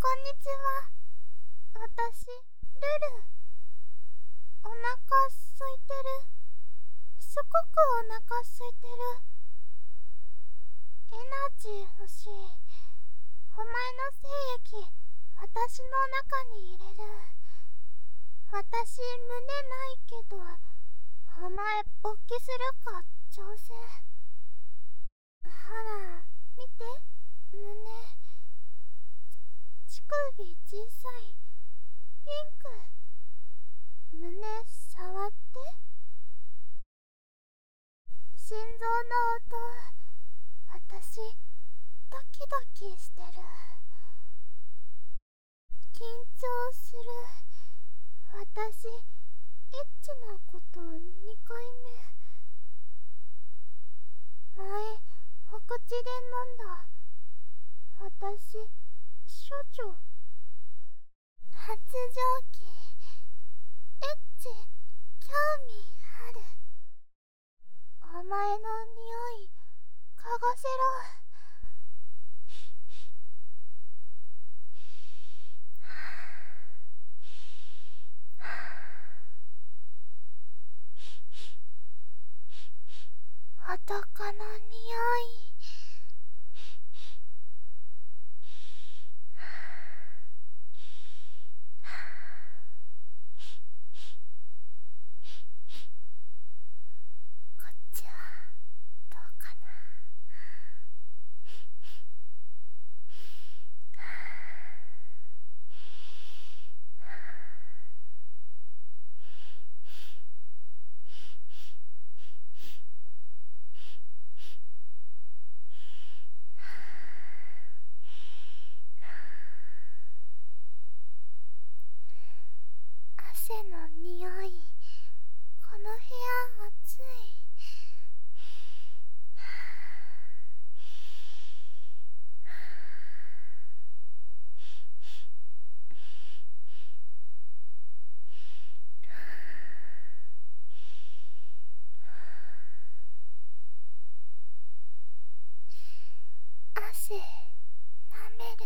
こんにちは。私、ルル。お腹空いてる。すごくお腹空いてる。エナジー欲しい。お前の精液、私の中に入れる。私、胸ないけど、お前勃起するか挑戦。ほら、見て、胸。乳首小さい。ピンク。胸触って。心臓の音、私ドキドキしてる。緊張する。私エッチなこと2回目。前お口で飲んだ。私処女。発情期。エッチ興味ある。お前の匂い嗅がせろ。男の匂い。こっちはどうかな。汗の匂い。この部屋暑い。汗なめる。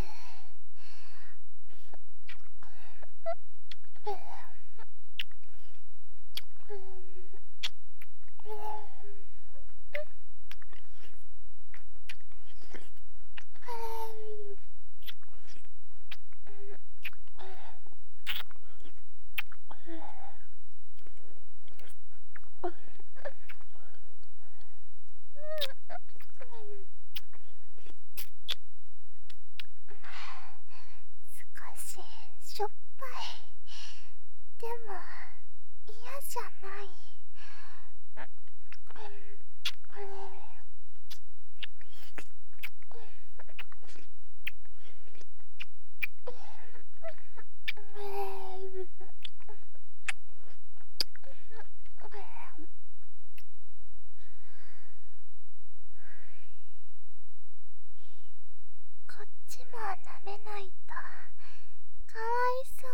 少ししょっぱい。でも嫌じゃない。こっちも舐めないとかわいそう。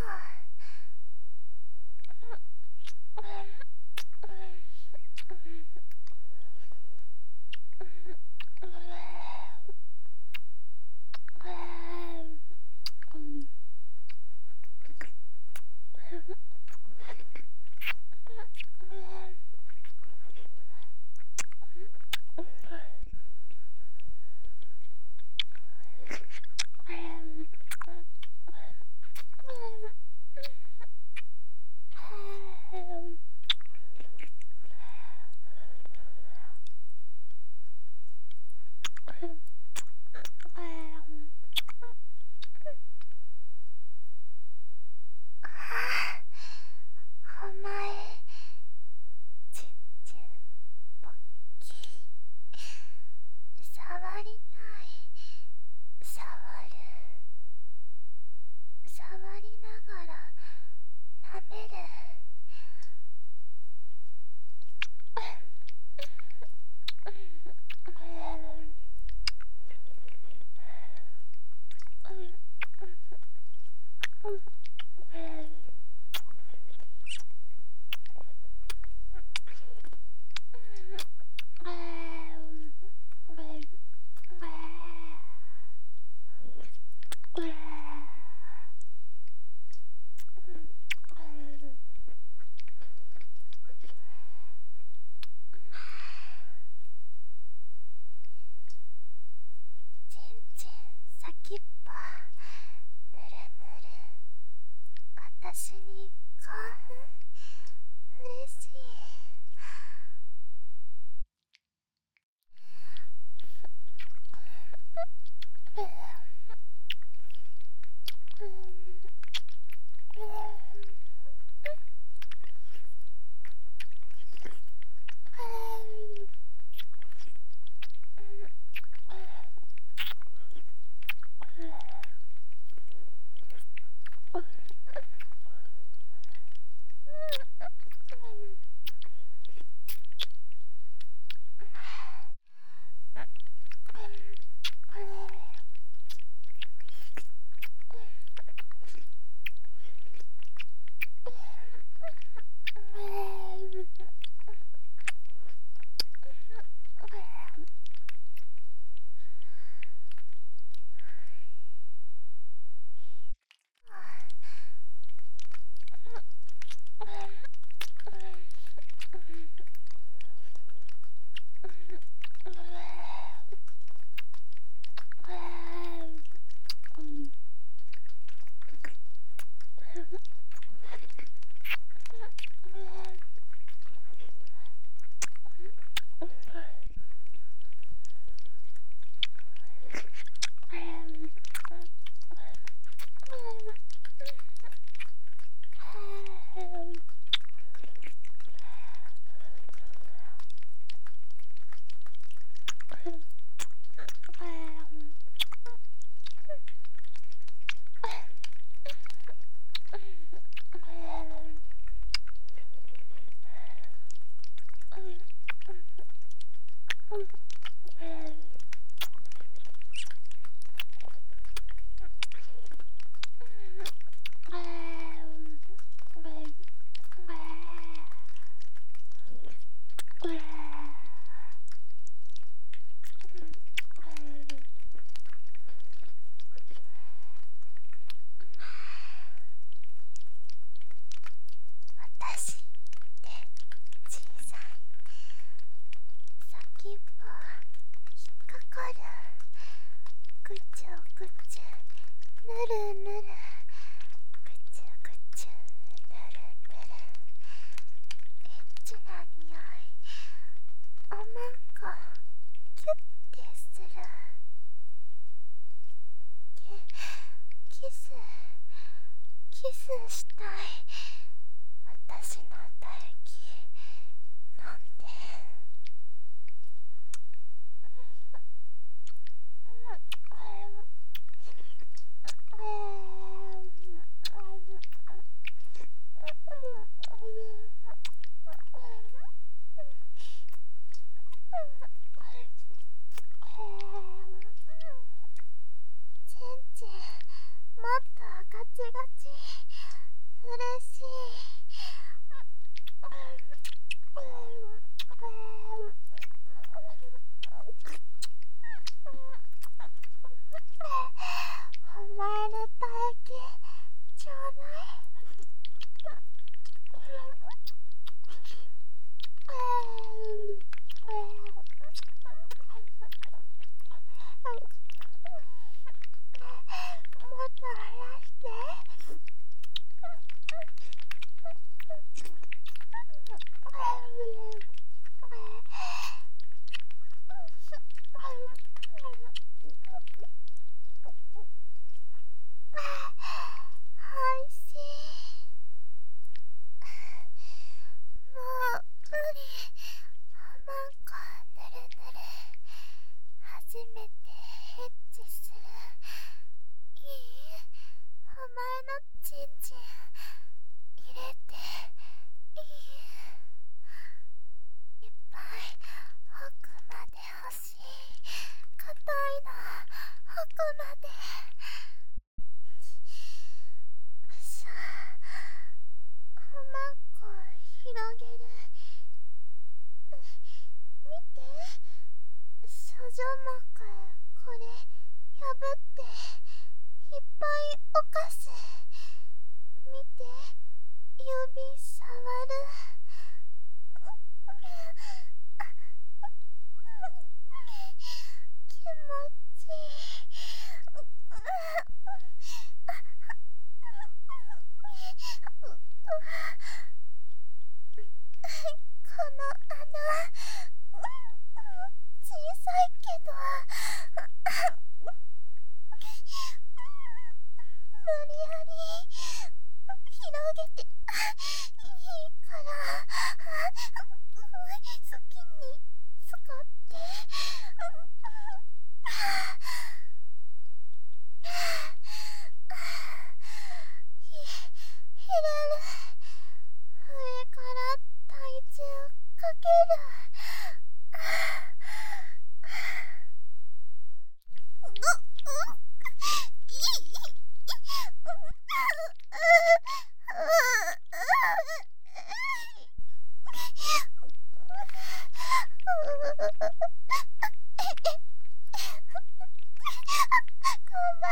私に興奮嬉しい。私って小さい。先っぽ引っかかる。ぐちゅぐちゅぬるぬる。ぐちゅぐちゅぬるぬる。エッチな匂い。おまんこキュッてする。キスしたい。私の唾液飲んで。チンチンもっとガチガチ。嬉しい。お前の唾液ちょうだい。もっと荒らして。おいしい。もう無理。おまんこぬるぬる。初めてエッチする。いい？お前のチンチン入れていい？いっぱい奥まで欲しい。硬いの奥まで。しゃあ、おまんこ広げる。見て、処女膜これ破っていっぱいおかす。見て、指触る。気持ちいい。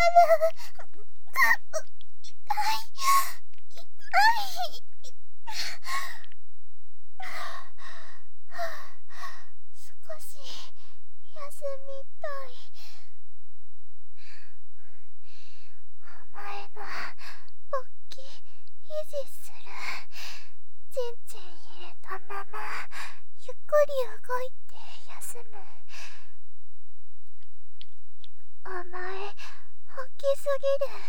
少し休みたい。お前の勃起維持する。チンチン入れたままゆっくり動いて休む。お前大きすぎる。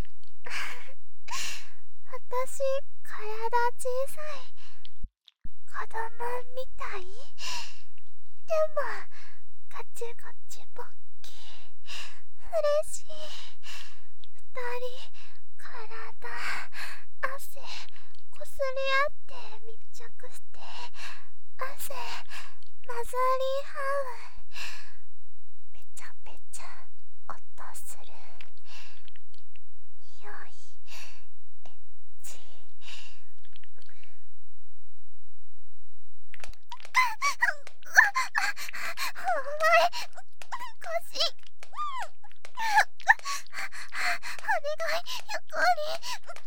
私体小さい子供みたい。でもガチガチ勃起嬉しい。二人体汗こすり合って密着して汗混ざり合う。ペチャペチャ音する。匂いエッチ。お前腰お願いゆっくり。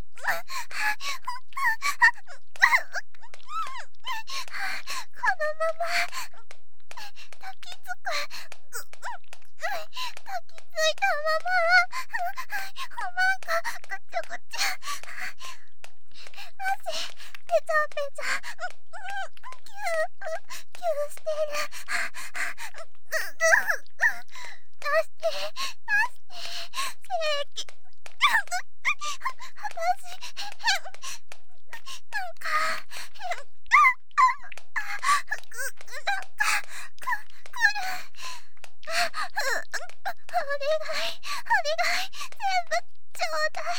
このまま抱きつく。抱きついたままおまんがぐちゃぐちゃ汗ペチャペチャキューキューしてる。出して出して正規。私なんかお願いお願い全部ちょうだい。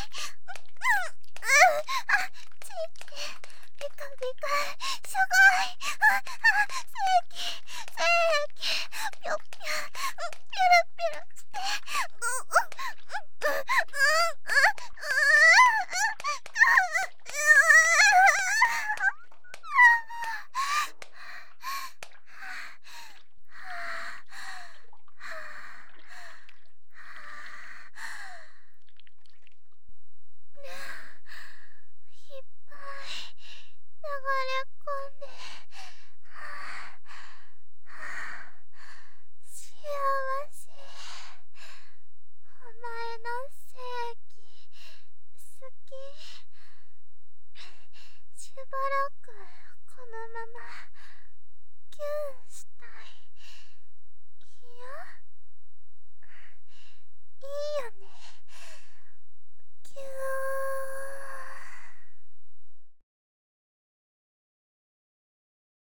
ちってピカピカすごい。正規正規ぴょっぴょピュルピュルしていっぱい流れ込んで幸せ。お前の正義好き。しばらくこのまま